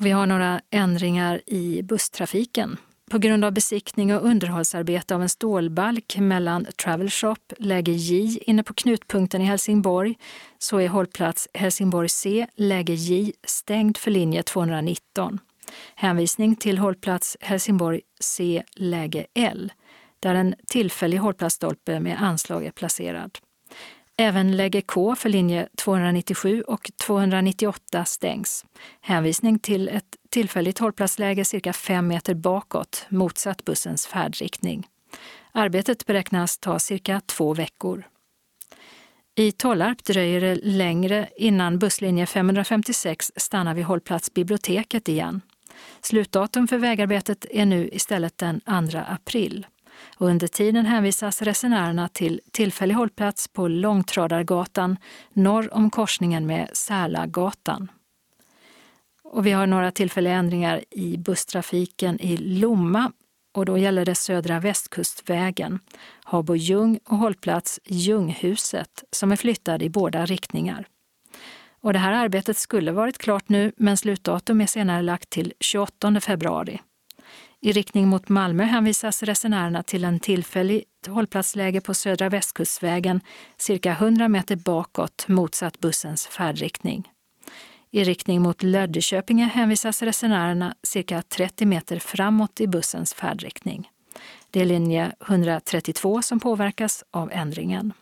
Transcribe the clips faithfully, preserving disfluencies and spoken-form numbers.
Vi har några ändringar i busstrafiken. På grund av besiktning och underhållsarbete av en stålbalk mellan Travel Shop, läge J inne på knutpunkten i Helsingborg, så är hållplats Helsingborg C, läge J, stängd för linje tvåhundranitton. Hänvisning till hållplats Helsingborg C, läge L, där en tillfällig hållplatsstolpe med anslag är placerad. Även läge K för linje tvåhundranittiosju och tvåhundranittioåtta stängs. Hänvisning till ett tillfälligt hållplatsläge cirka fem meter bakåt, motsatt bussens färdriktning. Arbetet beräknas ta cirka två veckor. I Tollarp dröjer det längre innan busslinje femhundrafemtiosex stannar vid hållplats Biblioteket igen. Slutdatum för vägarbetet är nu istället den andra april. Och under tiden hänvisas resenärerna till tillfällig hållplats på Långtradargatan norr om korsningen med Särlagatan. Och vi har några tillfälliga ändringar i busstrafiken i Lomma, och då gäller det södra västkustvägen, Habo-Ljung och hållplats Ljunghuset som är flyttad i båda riktningar. Och det här arbetet skulle varit klart nu, men slutdatum är senare lagt till tjugoåttonde februari. I riktning mot Malmö hänvisas resenärerna till en tillfällig hållplatsläge på södra västkustvägen cirka hundra meter bakåt, motsatt bussens färdriktning. I riktning mot Löddeköpinge hänvisas resenärerna cirka trettio meter framåt i bussens färdriktning. Det är linje etthundratrettiotvå som påverkas av ändringen.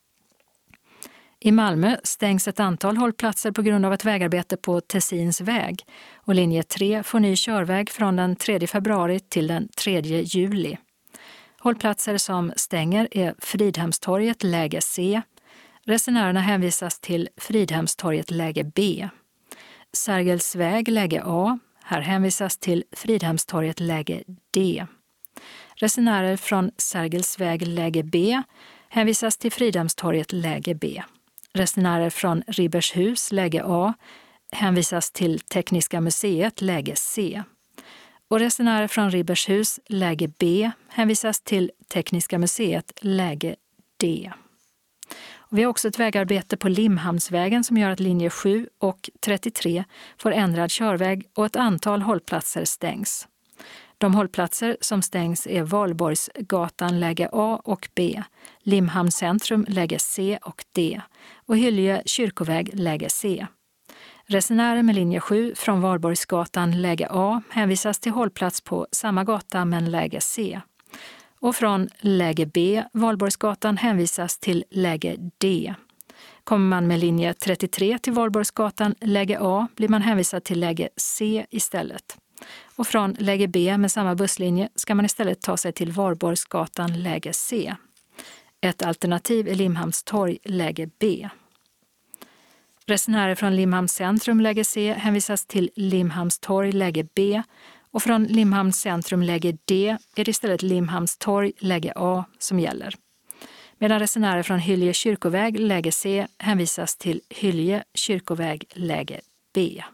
I Malmö stängs ett antal hållplatser på grund av ett vägarbete på Tessins väg, och linje tre får ny körväg från den tredje februari till den tredje juli. Hållplatser som stänger är Fridhemstorget läge C. Resenärerna hänvisas till Fridhemstorget läge B. Sergelsväg läge A. Här hänvisas till Fridhemstorget läge D. Resenärer från Sergelsväg läge B hänvisas till Fridhemstorget läge B. Resenärer från Ribershus läge A hänvisas till Tekniska museet läge C. Och resenärer från Ribershus läge B hänvisas till Tekniska museet läge D. Och vi har också ett vägarbete på Limhamnsvägen som gör att linje sju och trettiotre får ändrad körväg och ett antal hållplatser stängs. De hållplatser som stängs är Valborgsgatan läge A och B, Limhamns centrum läge C och D och Hylje kyrkoväg läge C. Resenärer med linje sju från Valborgsgatan läge A hänvisas till hållplats på samma gata men läge C. Och från läge B, Valborgsgatan, hänvisas till läge D. Kommer man med linje trettiotre till Valborgsgatan läge A blir man hänvisad till läge C istället. Och från läge B med samma busslinje ska man istället ta sig till Valborgsgatan läge C. Ett alternativ är Limhamns torg läge B. Resenärer från Limhamns centrum läge C hänvisas till Limhamns torg läge B och från Limhamns centrum läge D är det istället Limhamns torg läge A som gäller. Medan resenärer från Hylje kyrkoväg läge C hänvisas till Hylje kyrkoväg läge B.